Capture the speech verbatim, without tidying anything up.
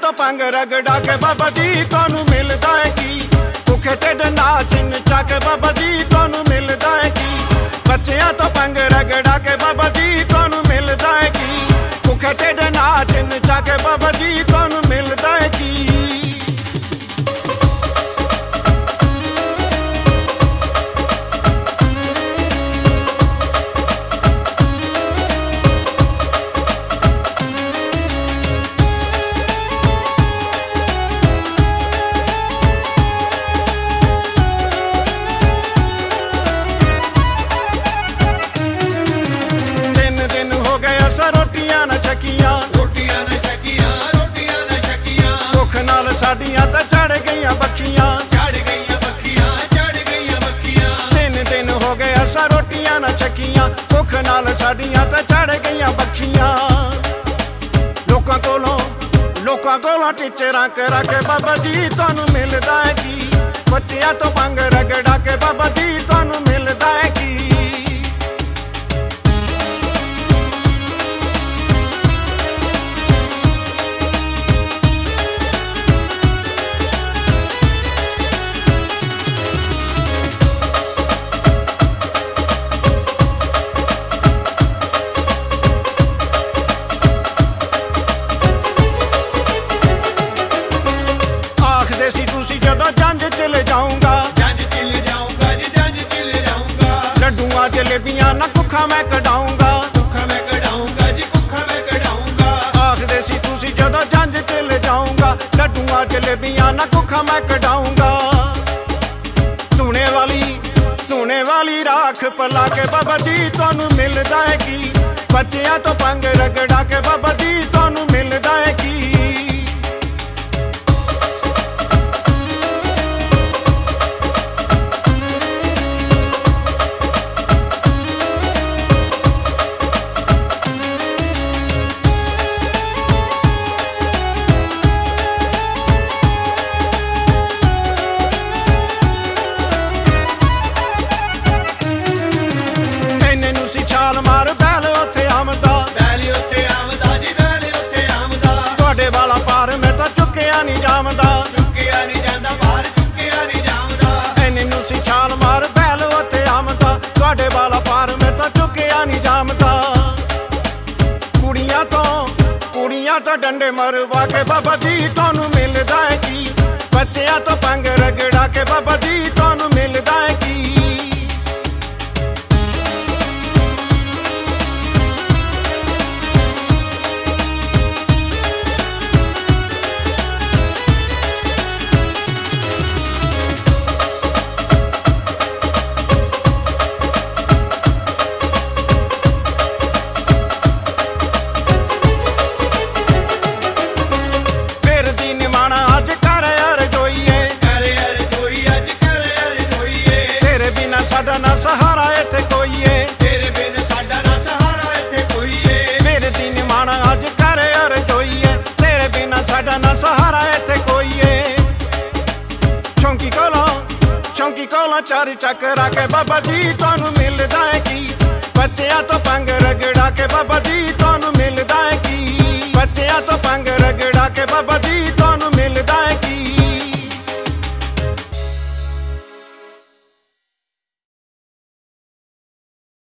तो पंग रगड़ा के बाबा जी तुहानू मिलदा है की भुखे ढिड नाच नचा के बाबा जी तुहानू मिलदा है की बच्चियां तो पंग रगड़ा के बाबा जी तुहानू मिलदा है की भुखे ढिड नाच नचा के बाबा जी तुहानू मिलदा है की साडियां तां चढ़ गईयां बखियां चढ़ गईयां बखियां चढ़ गईयां बखियां तीन दिन हो गए असां रोटियां ना छकियां भुख नाल साडियां तां चढ़ गईयां बखियां लोकां कोलों लोकां कोलों टीचरां करा के बाबा जी तुहानू मिलदा है की बच्चियां तो पंग रगड़ा के बाबा जी तुहानू मिलदा है की जलेबियां ना भुखा मैं कढ़ाऊंगा भुखा मैं कढ़ाऊंगा जी भुखा मैं कढ़ाऊंगा आखदे सी तुसी जदों जंज च ले जाऊंगा लड्डूआं जलेबियां ना भुखा मैं कढ़ाऊंगा धूने वाली धूने वाली राख पला के बाबा जी तुहानू मिलदा है की बच्चियां तो पंग रगड़ा के बाबा जी तुहानू मिलदा है की नहीं जामदा चुक्किया नहीं जांदा बाहर चुक्किया नहीं जामदा एने नू सी छाल मार बैल उत्ते आमदा तुहाडे वाला पार मैं तो चुक्किया नहीं जामदा कुड़ियां तो कुड़ियां तो डंडे मरवा के बाबा जी तुहानू मिलदा है की बच्चियां तो पंग रगड़ा के बाबा जी तुहानू मिलदा है की साडा ना सहारा इत्थे कोई है तेरे बिन साडा ना सहारा इत्थे कोई है मेरे दी निमाणा अज कर अर जोई है तेरे बिना साडा ना सहारा इत्थे कोई है चौंकी कोलों चौंकी कोलों चार चक्करा के बाबा जी तुहानू मिलदा है की बच्चियां तो पंग रगड़ा के बाबा जी तुहानू मिलदा है की बच्चियां तो पंग रगड़ा के बाबा जी